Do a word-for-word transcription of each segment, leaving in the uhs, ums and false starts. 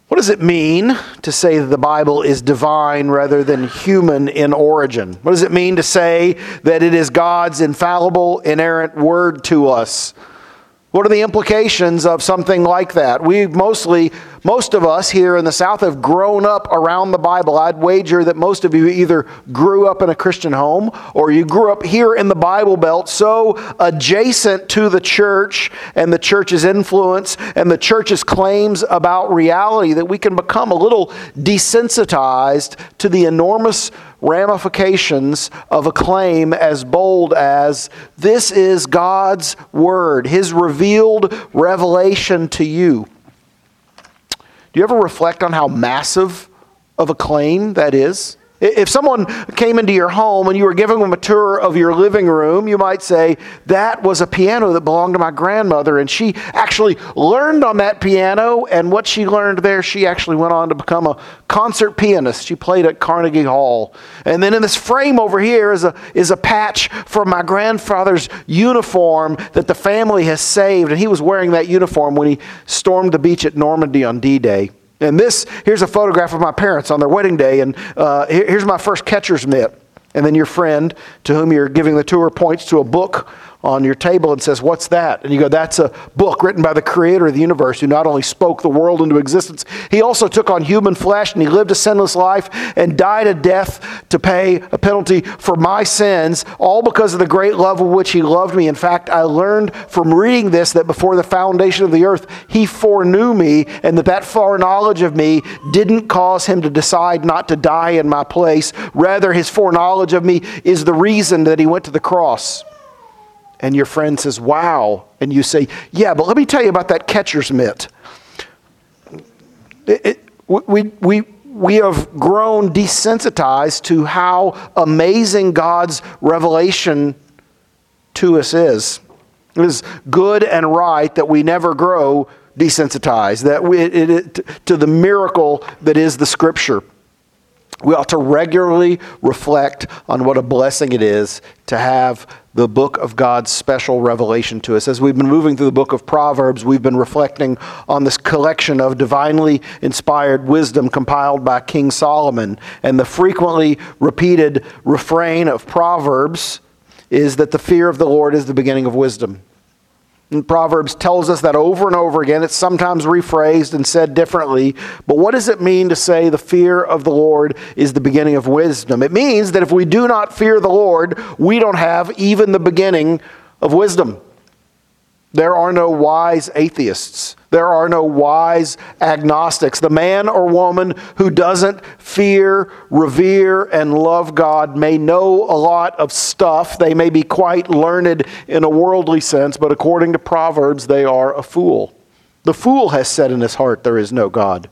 What does it mean to say that the Bible is divine rather than human in origin? What does it mean to say that it is God's infallible, inerrant word to us? What are the implications of something like that? We mostly, most of us here in the South have grown up around the Bible. I'd wager that most of you either grew up in a Christian home or you grew up here in the Bible Belt so adjacent to the church and the church's influence and the church's claims about reality that we can become a little desensitized to the enormous ramifications of a claim as bold as, this is God's Word, His revealed revelation to you. Do you ever reflect on how massive of a claim that is? If someone came into your home and you were giving them a tour of your living room, you might say, that was a piano that belonged to my grandmother, and she actually learned on that piano, and what she learned there, she actually went on to become a concert pianist. She played at Carnegie Hall. And then in this frame over here is a, is a patch from my grandfather's uniform that the family has saved, and he was wearing that uniform when he stormed the beach at Normandy on D-Day. And this, here's a photograph of my parents on their wedding day, and uh, here, here's my first catcher's mitt. And then your friend to whom you're giving the tour points to a book on your table and says, what's that? And you go, that's a book written by the creator of the universe who not only spoke the world into existence, he also took on human flesh and he lived a sinless life and died a death to pay a penalty for my sins, all because of the great love with which he loved me. In fact, I learned from reading this that before the foundation of the earth, he foreknew me, and that that foreknowledge of me didn't cause him to decide not to die in my place. Rather, his foreknowledge of me is the reason that he went to the cross. And your friend says, wow. And you say, yeah, but let me tell you about that catcher's mitt. It, it, we, we, we have grown desensitized to how amazing God's revelation to us is. It is good and right that we never grow desensitized, that we, it, it, to the miracle that is the Scripture. We ought to regularly reflect on what a blessing it is to have the book of God's special revelation to us. As we've been moving through the book of Proverbs, we've been reflecting on this collection of divinely inspired wisdom compiled by King Solomon. And the frequently repeated refrain of Proverbs is that the fear of the Lord is the beginning of wisdom. And Proverbs tells us that over and over again. It's sometimes rephrased and said differently. But what does it mean to say the fear of the Lord is the beginning of wisdom? It means that if we do not fear the Lord, we don't have even the beginning of wisdom. There are no wise atheists. There are no wise agnostics. The man or woman who doesn't fear, revere, and love God may know a lot of stuff. They may be quite learned in a worldly sense, but according to Proverbs, they are a fool. The fool has said in his heart, there is no God.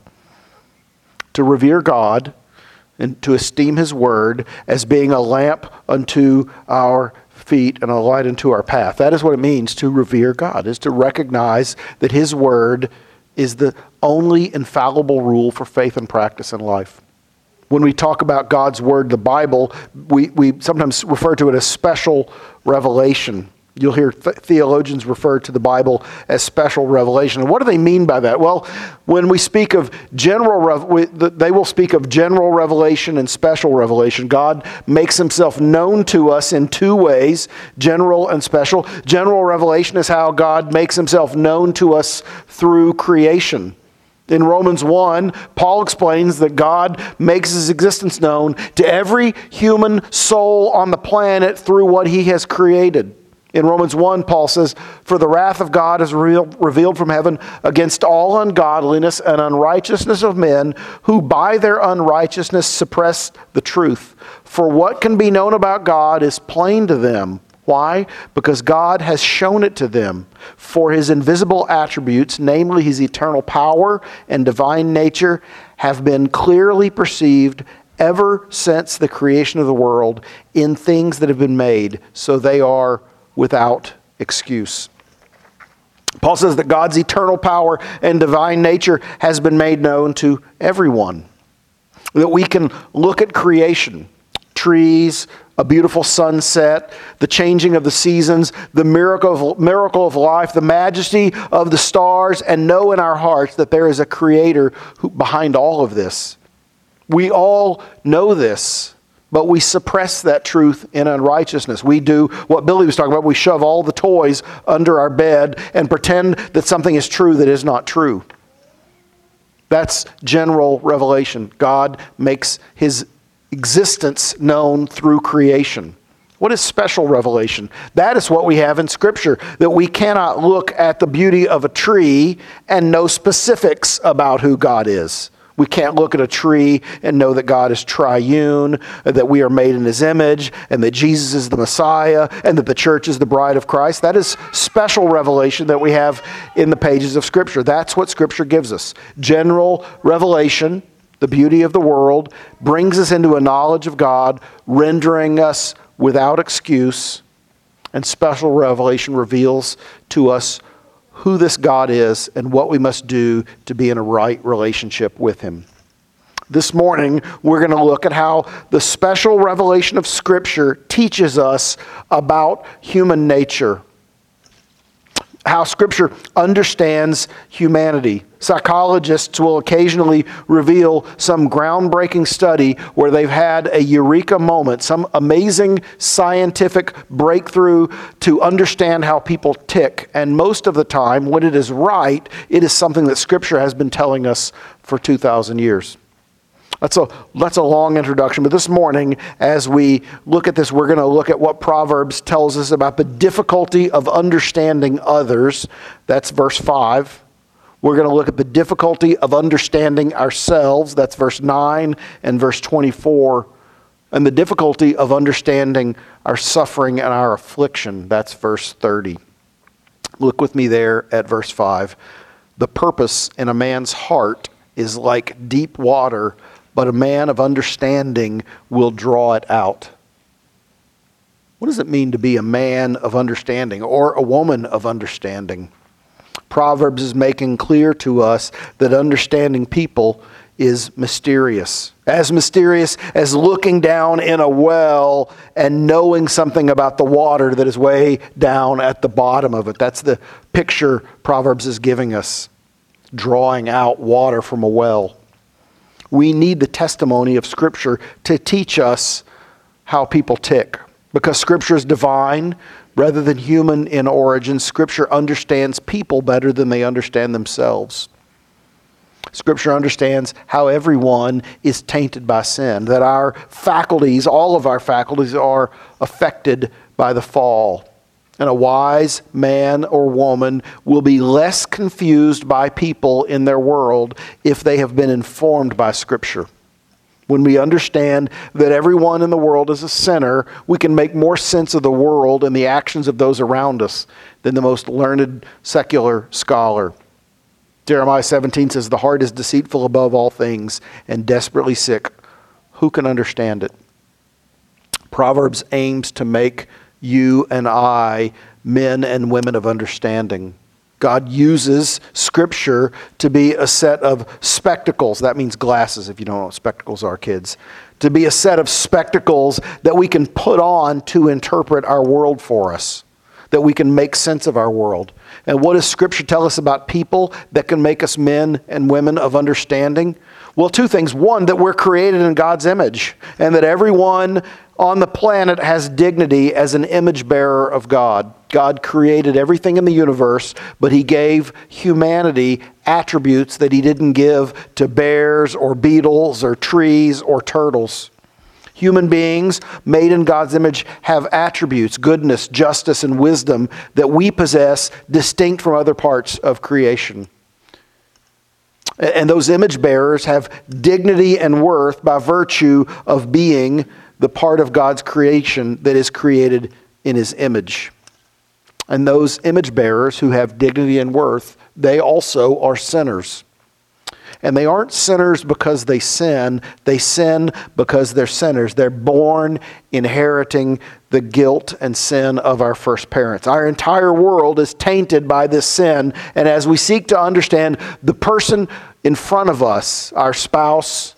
To revere God and to esteem His word as being a lamp unto our feet and a light into our path. That is what it means to revere God, is to recognize that His word is the only infallible rule for faith and practice in life. When we talk about God's word, the Bible, we, we sometimes refer to it as special revelation. You'll hear th- theologians refer to the Bible as special revelation. And what do they mean by that? Well, when we speak of general, rev- we, they will speak of general revelation and special revelation. God makes Himself known to us in two ways, general and special. General revelation is how God makes Himself known to us through creation. In Romans one, Paul explains that God makes His existence known to every human soul on the planet through what He has created. In Romans one, Paul says, for the wrath of God is revealed from heaven against all ungodliness and unrighteousness of men who by their unrighteousness suppress the truth. For what can be known about God is plain to them. Why? Because God has shown it to them. For His invisible attributes, namely His eternal power and divine nature, have been clearly perceived ever since the creation of the world in things that have been made, so they are without excuse. Paul says that God's eternal power and divine nature has been made known to everyone. That we can look at creation, trees, a beautiful sunset, the changing of the seasons, the miracle of, miracle of life, the majesty of the stars, and know in our hearts that there is a creator who, behind all of this. We all know this, but we suppress that truth in unrighteousness. We do what Billy was talking about. We shove all the toys under our bed and pretend that something is true that is not true. That's general revelation. God makes his existence known through creation. What is special revelation? That is what we have in Scripture, that we cannot look at the beauty of a tree and know specifics about who God is. We can't look at a tree and know that God is triune, that we are made in his image, and that Jesus is the Messiah, and that the church is the bride of Christ. That is special revelation that we have in the pages of Scripture. That's what Scripture gives us. General revelation, the beauty of the world, brings us into a knowledge of God, rendering us without excuse, and special revelation reveals to us who this God is and what we must do to be in a right relationship with him. This morning, we're going to look at how the special revelation of Scripture teaches us about human nature. How Scripture understands humanity. Psychologists will occasionally reveal some groundbreaking study where they've had a eureka moment, some amazing scientific breakthrough to understand how people tick. And most of the time, when it is right, it is something that Scripture has been telling us for two thousand years. That's a, that's a long introduction, but this morning, as we look at this, we're going to look at what Proverbs tells us about the difficulty of understanding others. That's verse five. We're going to look at the difficulty of understanding ourselves. That's verse nine and verse twenty-four. And the difficulty of understanding our suffering and our affliction. That's verse thirty. Look with me there at verse five. The purpose in a man's heart is like deep water, but a man of understanding will draw it out. What does it mean to be a man of understanding or a woman of understanding? Proverbs is making clear to us that understanding people is mysterious. As mysterious as looking down in a well and knowing something about the water that is way down at the bottom of it. That's the picture Proverbs is giving us, drawing out water from a well. We need the testimony of Scripture to teach us how people tick. Because Scripture is divine rather than human in origin, Scripture understands people better than they understand themselves. Scripture understands how everyone is tainted by sin, that our faculties, all of our faculties, are affected by the fall. And a wise man or woman will be less confused by people in their world if they have been informed by Scripture. When we understand that everyone in the world is a sinner, we can make more sense of the world and the actions of those around us than the most learned secular scholar. Jeremiah seventeen says, "The heart is deceitful above all things and desperately sick. Who can understand it?" Proverbs aims to make you and I men and women of understanding. God uses Scripture to be a set of spectacles. That means glasses, if you don't know what spectacles are, kids. To be a set of spectacles that we can put on to interpret our world for us, that we can make sense of our world. And what does Scripture tell us about people that can make us men and women of understanding? Well, two things. One, that we're created in God's image, and that everyone on the planet has dignity as an image bearer of God. God created everything in the universe, but he gave humanity attributes that he didn't give to bears or beetles or trees or turtles. Human beings made in God's image have attributes, goodness, justice, and wisdom that we possess distinct from other parts of creation. And those image bearers have dignity and worth by virtue of being the part of God's creation that is created in his image. And those image bearers who have dignity and worth, they also are sinners. And they aren't sinners because they sin. They sin because they're sinners. They're born inheriting the guilt and sin of our first parents. Our entire world is tainted by this sin. And as we seek to understand the person in front of us, our spouse,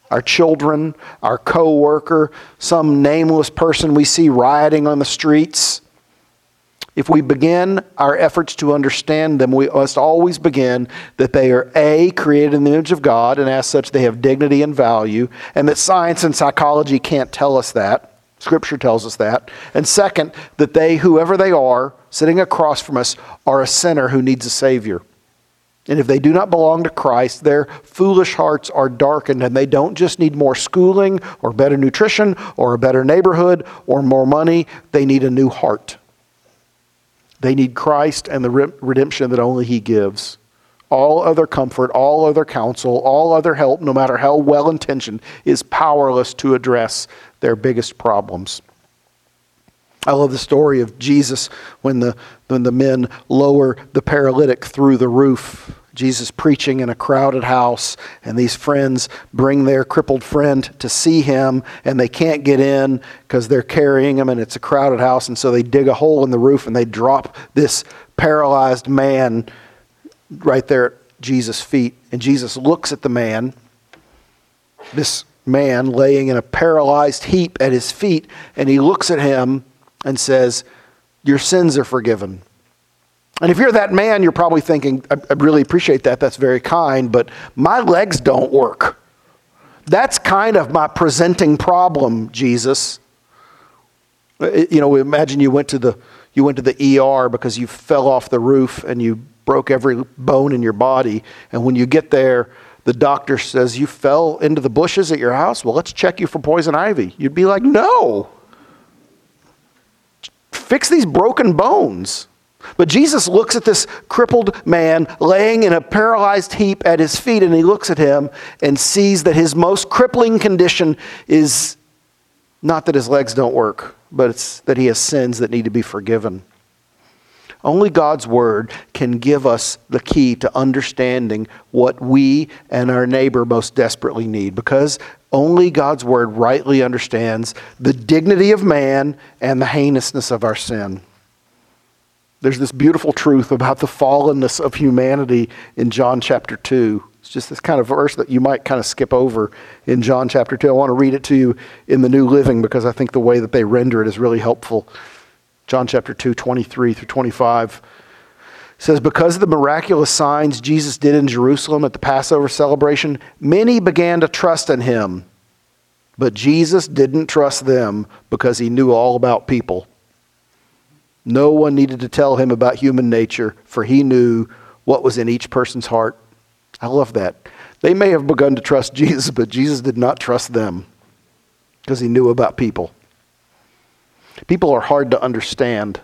our children, our co-worker, some nameless person we see rioting on the streets. If we begin our efforts to understand them, we must always begin that they are A, created in the image of God, and as such they have dignity and value, and that science and psychology can't tell us that. Scripture tells us that. And second, that they, whoever they are, sitting across from us, are a sinner who needs a Savior. And if they do not belong to Christ, their foolish hearts are darkened, and they don't just need more schooling or better nutrition or a better neighborhood or more money. They need a new heart. They need Christ and the redemption that only He gives. All other comfort, all other counsel, all other help, no matter how well-intentioned, is powerless to address their biggest problems. I love the story of Jesus when the, when the men lower the paralytic through the roof. Jesus preaching in a crowded house, and these friends bring their crippled friend to see him, and they can't get in because they're carrying him, and it's a crowded house, and so they dig a hole in the roof, and they drop this paralyzed man right there at Jesus' feet. And Jesus looks at the man, this man laying in a paralyzed heap at his feet, and he looks at him and says, "Your sins are forgiven." And if you're that man, you're probably thinking, I, I really appreciate that, that's very kind, but my legs don't work. That's kind of my presenting problem, Jesus. You know, imagine you went to the you went to the E R because you fell off the roof and you broke every bone in your body, and when you get there, the doctor says, "You fell into the bushes at your house? Well, let's check you for poison ivy." You'd be like, "No. Fix these broken bones." But Jesus looks at this crippled man laying in a paralyzed heap at his feet, and he looks at him and sees that his most crippling condition is not that his legs don't work, but it's that he has sins that need to be forgiven. Only God's Word can give us the key to understanding what we and our neighbor most desperately need, because only God's Word rightly understands the dignity of man and the heinousness of our sin. There's this beautiful truth about the fallenness of humanity in John chapter two. It's just this kind of verse that you might kind of skip over in John chapter two. I want to read it to you in the New Living because I think the way that they render it is really helpful. John chapter two, twenty-three through twenty-five says, "Because of the miraculous signs Jesus did in Jerusalem at the Passover celebration, many began to trust in Him. But Jesus didn't trust them because He knew all about people. No one needed to tell Him about human nature, for He knew what was in each person's heart." I love that. They may have begun to trust Jesus, but Jesus did not trust them because He knew about people. People are hard to understand.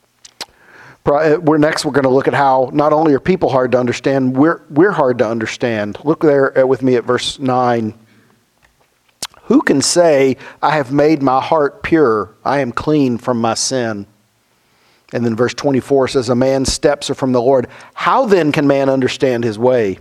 We're next, we're going to look at how not only are people hard to understand, we're, we're hard to understand. Look there with me at verse nine. "Who can say, 'I have made my heart pure, I am clean from my sin'?" And then verse twenty-four says, "A man's steps are from the Lord. How then can man understand his way?"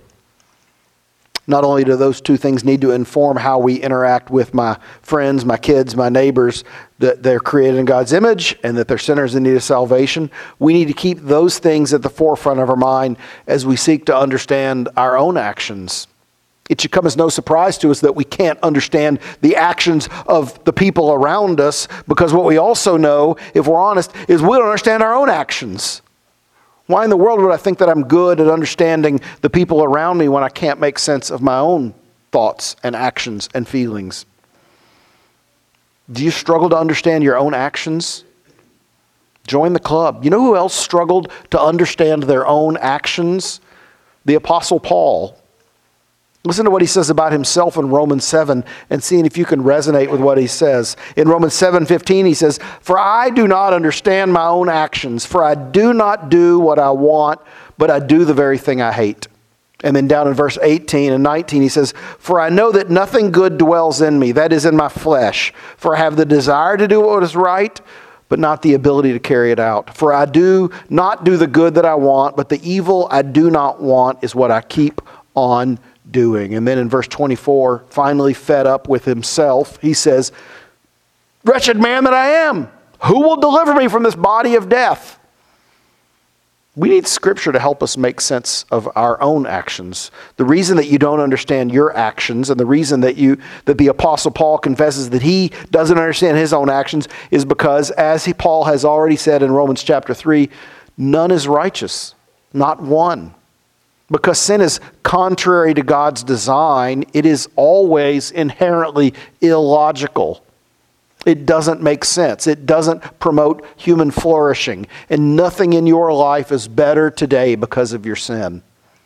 Not only do those two things need to inform how we interact with my friends, my kids, my neighbors, that they're created in God's image and that they're sinners in need of salvation, we need to keep those things at the forefront of our mind as we seek to understand our own actions. It should come as no surprise to us that we can't understand the actions of the people around us, because what we also know, if we're honest, is we don't understand our own actions. Why in the world would I think that I'm good at understanding the people around me when I can't make sense of my own thoughts and actions and feelings? Do you struggle to understand your own actions? Join the club. You know who else struggled to understand their own actions? The Apostle Paul. Listen to what he says about himself in Romans seven and seeing if you can resonate with what he says. In Romans seven fifteen he says, "For I do not understand my own actions, for I do not do what I want, but I do the very thing I hate." And then down in verse eighteen and nineteen he says, "For I know that nothing good dwells in me, that is in my flesh. For I have the desire to do what is right, but not the ability to carry it out. For I do not do the good that I want, but the evil I do not want is what I keep on doing." And then in verse twenty-four, finally fed up with himself, he says, "Wretched man that I am, who will deliver me from this body of death?" We need Scripture to help us make sense of our own actions. The reason that you don't understand your actions, and the reason that you that the Apostle Paul confesses that he doesn't understand his own actions, is because, as he, Paul has already said in Romans chapter three, none is righteous, not one. Because sin is contrary to God's design, it is always inherently illogical. It doesn't make sense. It doesn't promote human flourishing. And nothing in your life is better today because of your sin.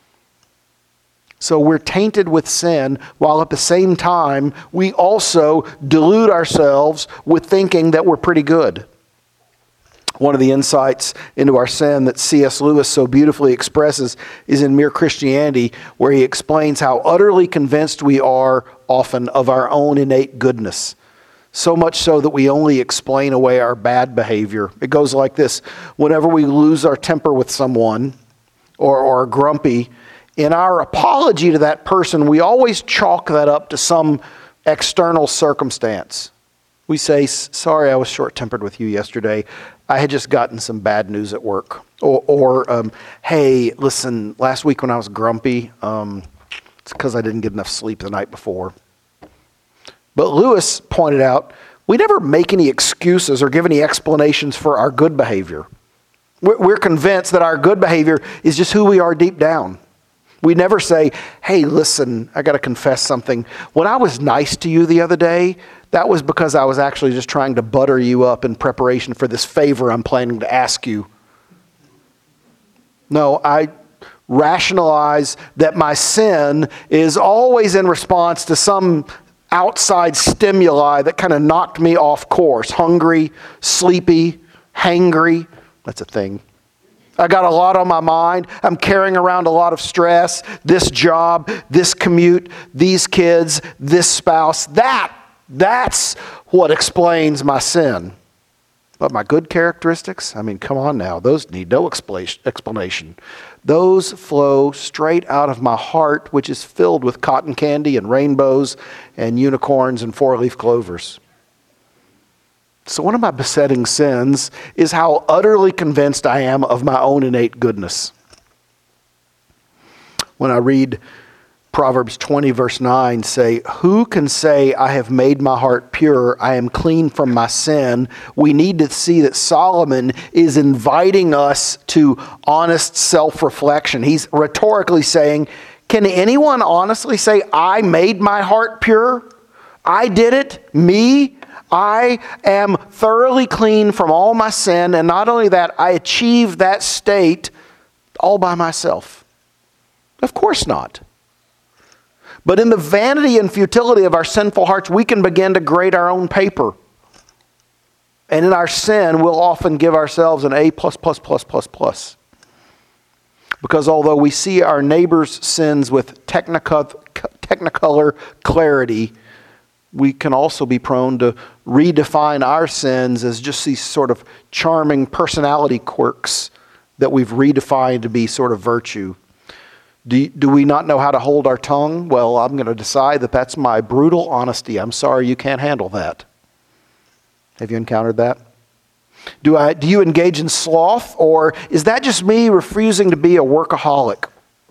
So we're tainted with sin, while at the same time, we also delude ourselves with thinking that we're pretty good. One of the insights into our sin that C S Lewis so beautifully expresses is in Mere Christianity, where he explains how utterly convinced we are often of our own innate goodness. So much so that we only explain away our bad behavior. It goes like this. Whenever we lose our temper with someone or, or are grumpy, in our apology to that person, we always chalk that up to some external circumstance. We say, sorry, I was short-tempered with you yesterday. I had just gotten some bad news at work. Or, or um, hey, listen, last week when I was grumpy, um, it's because I didn't get enough sleep the night before. But Lewis pointed out, we never make any excuses or give any explanations for our good behavior. We're convinced that our good behavior is just who we are deep down. We never say, hey, listen, I got to confess something. When I was nice to you the other day, that was because I was actually just trying to butter you up in preparation for this favor I'm planning to ask you. No, I rationalize that my sin is always in response to some outside stimuli that kind of knocked me off course. Hungry, sleepy, hangry. That's a thing. I got a lot on my mind. I'm carrying around a lot of stress. This job, this commute, these kids, this spouse. That, that's what explains my sin. But my good characteristics, I mean, come on now. Those need no explanation. Those flow straight out of my heart, which is filled with cotton candy and rainbows and unicorns and four-leaf clovers. So one of my besetting sins is how utterly convinced I am of my own innate goodness. When I read Proverbs twenty verse nine say, who can say I have made my heart pure, I am clean from my sin? We need to see that Solomon is inviting us to honest self-reflection. He's rhetorically saying, can anyone honestly say, I made my heart pure? I did it, me? I am thoroughly clean from all my sin, and not only that, I achieved that state all by myself. Of course not. But in the vanity and futility of our sinful hearts, we can begin to grade our own paper. And in our sin, we'll often give ourselves an A plus, plus, plus, plus, plus. Because although we see our neighbor's sins with technicolor clarity, we can also be prone to redefine our sins as just these sort of charming personality quirks that we've redefined to be sort of virtue. Do, do we not know how to hold our tongue? Well, I'm going to decide that that's my brutal honesty. I'm sorry you can't handle that. Have you encountered that? Do I? Do you engage in sloth, or is that just me refusing to be a workaholic?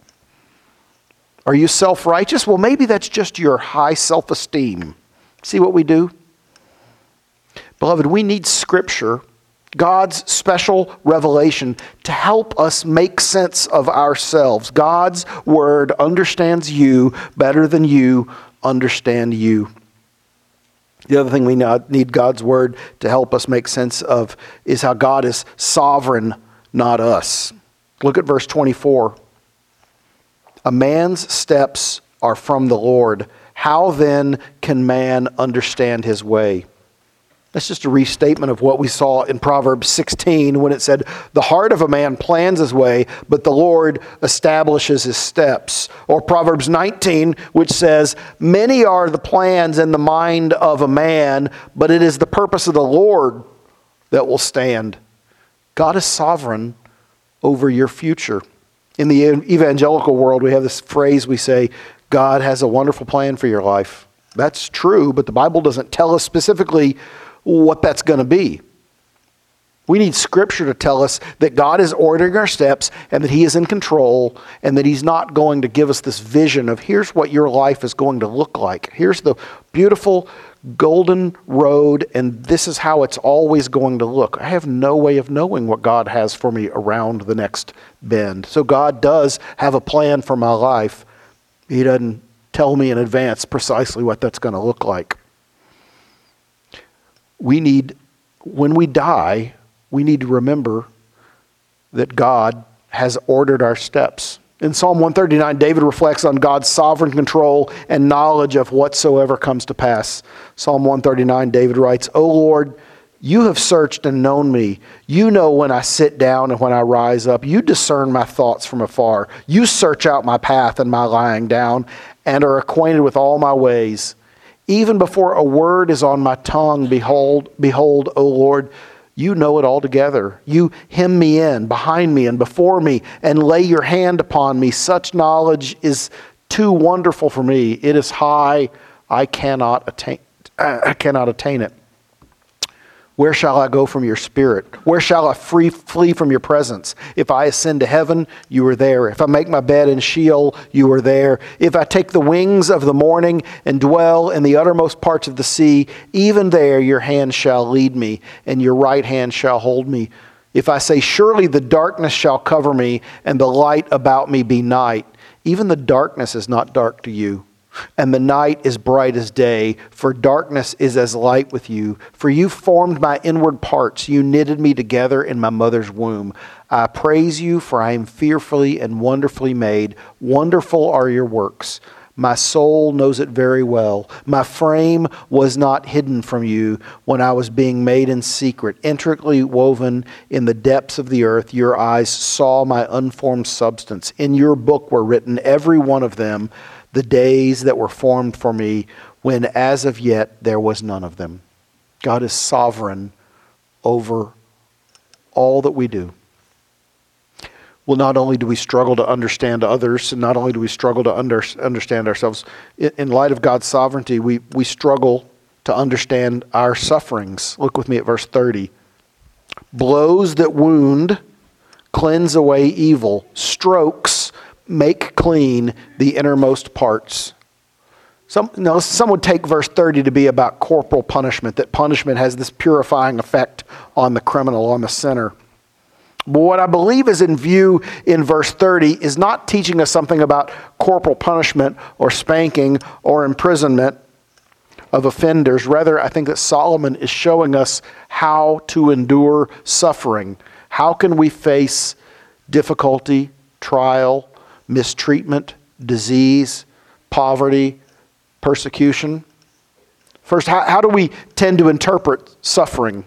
Are you self-righteous? Well, maybe that's just your high self-esteem. See what we do? Beloved, we need Scripture, God's special revelation, to help us make sense of ourselves. God's Word understands you better than you understand you. The other thing we need God's Word to help us make sense of is how God is sovereign, not us. Look at verse twenty-four. A man's steps are from the Lord. How then can man understand his way? That's just a restatement of what we saw in Proverbs sixteen when it said, the heart of a man plans his way, but the Lord establishes his steps. Or Proverbs nineteen, which says, many are the plans in the mind of a man, but it is the purpose of the Lord that will stand. God is sovereign over your future. In the evangelical world, we have this phrase we say, God has a wonderful plan for your life. That's true, but the Bible doesn't tell us specifically what that's going to be. We need Scripture to tell us that God is ordering our steps and that He is in control and that He's not going to give us this vision of here's what your life is going to look like. Here's the beautiful golden road and this is how it's always going to look. I have no way of knowing what God has for me around the next bend. So God does have a plan for my life. He doesn't tell me in advance precisely what that's going to look like. We need, when we die, we need to remember that God has ordered our steps. In Psalm one thirty-nine, David reflects on God's sovereign control and knowledge of whatsoever comes to pass. Psalm one thirty-nine, David writes, O Lord, you have searched and known me. You know when I sit down and when I rise up. You discern my thoughts from afar. You search out my path and my lying down and are acquainted with all my ways. Even before a word is on my tongue, behold, behold, O Lord, you know it altogether. You hem me in, behind me and before me, and lay your hand upon me. Such knowledge is too wonderful for me. It is high. I cannot attain, I cannot attain it. Where shall I go from your spirit? Where shall I free, flee from your presence? If I ascend to heaven, you are there. If I make my bed in Sheol, you are there. If I take the wings of the morning and dwell in the uttermost parts of the sea, even there your hand shall lead me, and your right hand shall hold me. If I say, surely the darkness shall cover me, and the light about me be night, even the darkness is not dark to you. And the night is bright as day, for darkness is as light with you. For you formed my inward parts. You knitted me together in my mother's womb. I praise you, for I am fearfully and wonderfully made. Wonderful are your works. My soul knows it very well. My frame was not hidden from you when I was being made in secret, intricately woven in the depths of the earth. Your eyes saw my unformed substance. In your book were written, every one of them, the days that were formed for me, when as of yet there was none of them. God is sovereign over all that we do. Well, not only do we struggle to understand others, and not only do we struggle to under, understand ourselves, in, in light of God's sovereignty, we, we struggle to understand our sufferings. Look with me at verse thirty. Blows that wound cleanse away evil. Strokes make clean the innermost parts. Some, no, some would take verse thirty to be about corporal punishment, that punishment has this purifying effect on the criminal, on the sinner. But what I believe is in view in verse thirty is not teaching us something about corporal punishment or spanking or imprisonment of offenders. Rather, I think that Solomon is showing us how to endure suffering. How can we face difficulty, trial, mistreatment, disease, poverty, persecution? First, how, how do we tend to interpret suffering?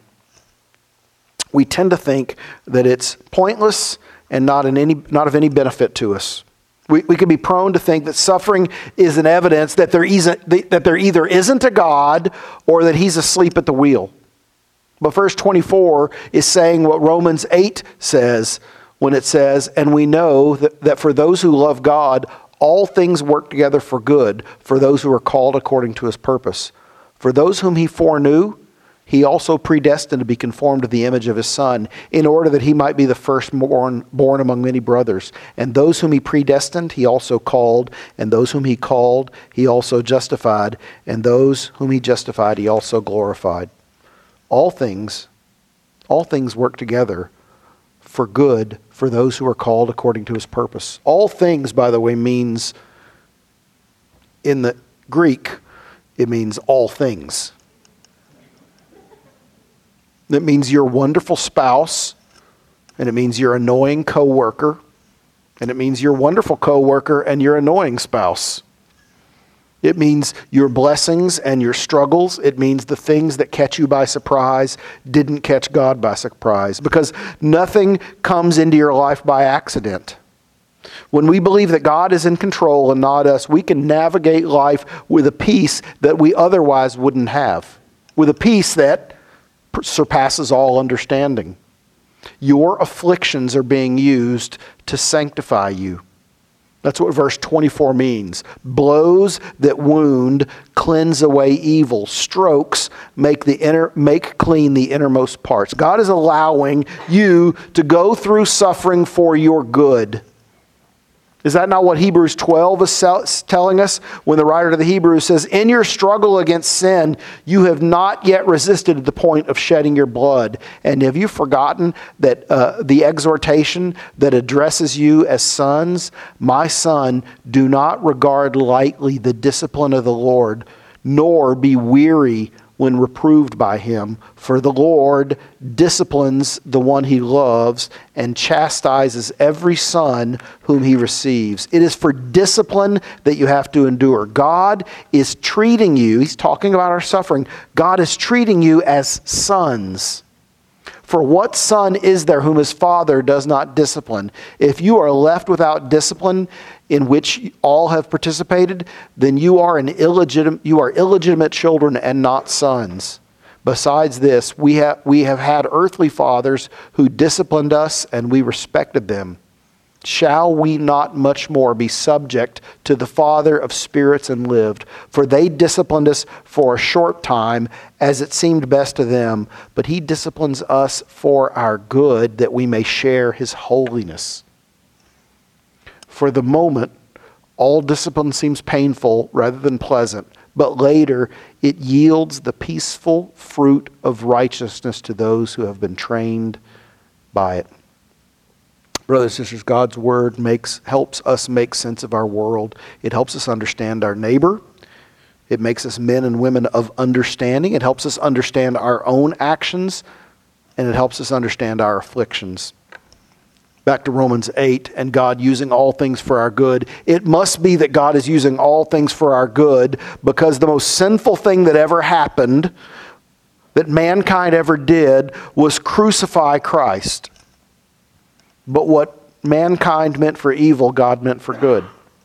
We tend to think that it's pointless and not in any not of any benefit to us. We, we can be prone to think that suffering is an evidence that there isn't that there either isn't a God or that He's asleep at the wheel. But verse twenty-four is saying what Romans eight says when it says, and we know that, that for those who love God, all things work together for good, for those who are called according to His purpose. For those whom He foreknew, He also predestined to be conformed to the image of His Son, in order that He might be the firstborn born among many brothers. And those whom He predestined, He also called. And those whom He called, He also justified. And those whom He justified, He also glorified. All things, all things work together for good for those who are called according to His purpose. All things, by the way, means, in the Greek, it means all things. That means your wonderful spouse, and it means your annoying coworker, and it means your wonderful coworker and your annoying spouse. It means your blessings and your struggles. It means the things that catch you by surprise didn't catch God by surprise, because nothing comes into your life by accident. When we believe that God is in control and not us, we can navigate life with a peace that we otherwise wouldn't have, with a peace that surpasses all understanding. Your afflictions are being used to sanctify you. That's what verse twenty-four means. Blows that wound cleanse away evil. Strokes make the inner make clean the innermost parts. God is allowing you to go through suffering for your good. Is that not what Hebrews twelve is telling us when the writer to the Hebrews says, in your struggle against sin, you have not yet resisted to the point of shedding your blood. And have you forgotten that uh, the exhortation that addresses you as sons, my son, do not regard lightly the discipline of the Lord, nor be weary when reproved by him. For the Lord disciplines the one he loves and chastises every son whom he receives. It is for discipline that you have to endure. God is treating you, he's talking about our suffering, God is treating you as sons. For what son is there whom his father does not discipline? If you are left without discipline in which all have participated, then you are an illegitimate you are illegitimate children and not sons. Besides this, we have we have had earthly fathers who disciplined us, and we respected them. Shall we not much more be subject to the Father of spirits and lived? For they disciplined us for a short time, as it seemed best to them, but he disciplines us for our good, that we may share his holiness. For the moment, all discipline seems painful rather than pleasant, but later it yields the peaceful fruit of righteousness to those who have been trained by it. Brothers and sisters, God's Word makes helps us make sense of our world. It helps us understand our neighbor. It makes us men and women of understanding. It helps us understand our own actions, and it helps us understand our afflictions. Back to Romans eight, and God using all things for our good. It must be that God is using all things for our good, because the most sinful thing that ever happened, that mankind ever did, was crucify Christ. But what mankind meant for evil, God meant for good.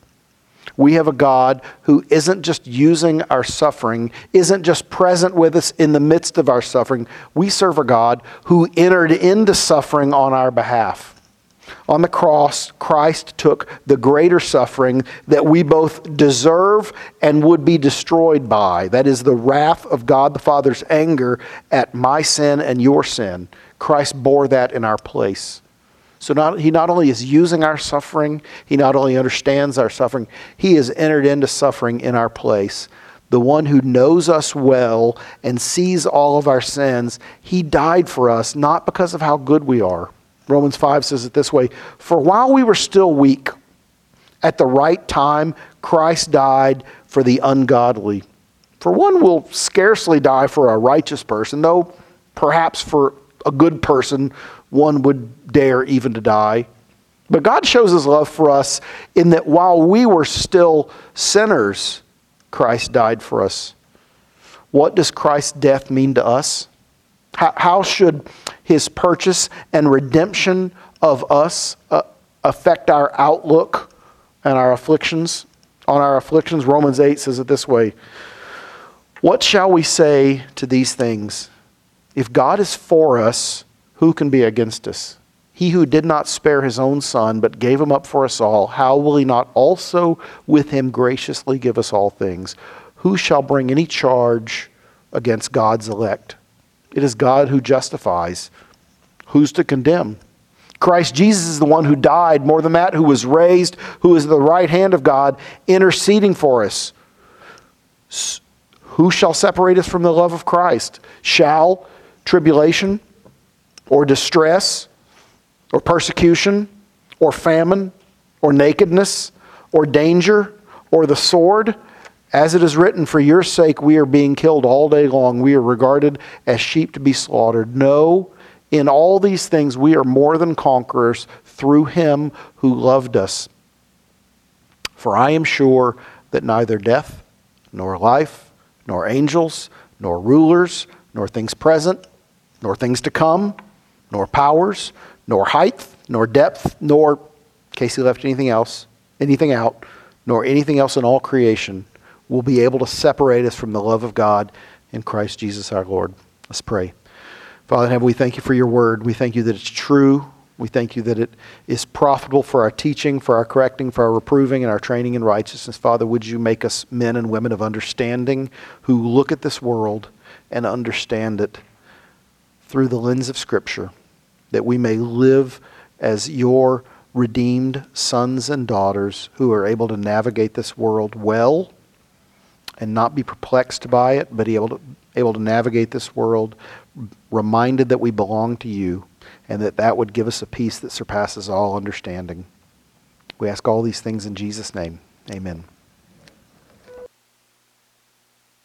We have a God who isn't just using our suffering, isn't just present with us in the midst of our suffering. We serve a God who entered into suffering on our behalf. On the cross, Christ took the greater suffering that we both deserve and would be destroyed by. That is the wrath of God the Father's anger at my sin and your sin. Christ bore that in our place. So not, he not only is using our suffering, he not only understands our suffering, he has entered into suffering in our place. The one who knows us well and sees all of our sins, he died for us, not because of how good we are. Romans five says it this way, for while we were still weak, at the right time, Christ died for the ungodly. For one will scarcely die for a righteous person, though perhaps for a good person, one would dare even to die. But God shows his love for us in that while we were still sinners, Christ died for us. What does Christ's death mean to us? How, how should his purchase and redemption of us uh, affect our outlook and our afflictions? On our afflictions, Romans eight says it this way, what shall we say to these things? If God is for us, who can be against us? He who did not spare his own son, but gave him up for us all, how will he not also with him graciously give us all things? Who shall bring any charge against God's elect? It is God who justifies. Who's to condemn? Christ Jesus is the one who died, more than that, who was raised, who is at the right hand of God, interceding for us. Who shall separate us from the love of Christ? Shall tribulation, or distress, or persecution, or famine, or nakedness, or danger, or the sword? As it is written, for your sake we are being killed all day long. We are regarded as sheep to be slaughtered. No, in all these things we are more than conquerors through him who loved us. For I am sure that neither death, nor life, nor angels, nor rulers, nor things present, nor things to come, nor powers, nor height, nor depth, nor, in case he left anything else, anything out, nor anything else in all creation will be able to separate us from the love of God in Christ Jesus our Lord. Let's pray. Father in heaven, we thank you for your word. We thank you that it's true. We thank you that it is profitable for our teaching, for our correcting, for our reproving, and our training in righteousness. Father, would you make us men and women of understanding who look at this world and understand it through the lens of Scripture, that we may live as your redeemed sons and daughters who are able to navigate this world well and not be perplexed by it, but able to, able to navigate this world reminded that we belong to you, and that that would give us a peace that surpasses all understanding. We ask all these things in Jesus' name. Amen.